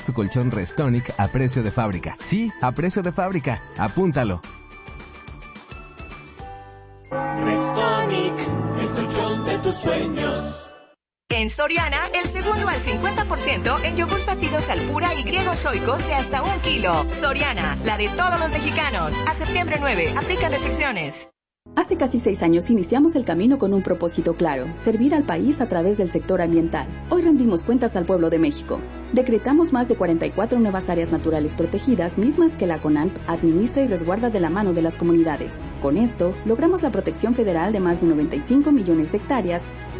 Tu colchón Restonic a precio de fábrica. Sí, a precio de fábrica. Apúntalo. Restonic, el colchón de tus sueños. En Soriana, el segundo al 50% en yogur batidos Alpura y griegos soicos de hasta 1 kilo. Soriana, la de todos los mexicanos. A septiembre 9, aplica restricciones. Hace casi 6 años iniciamos el camino con un propósito claro: servir al país a través del sector ambiental. Hoy rendimos cuentas al pueblo de México. Decretamos más de 44 nuevas áreas naturales protegidas, mismas que la CONALP administra y resguarda de la mano de las comunidades. Con esto, logramos la protección federal de más de 95 millones de hectáreas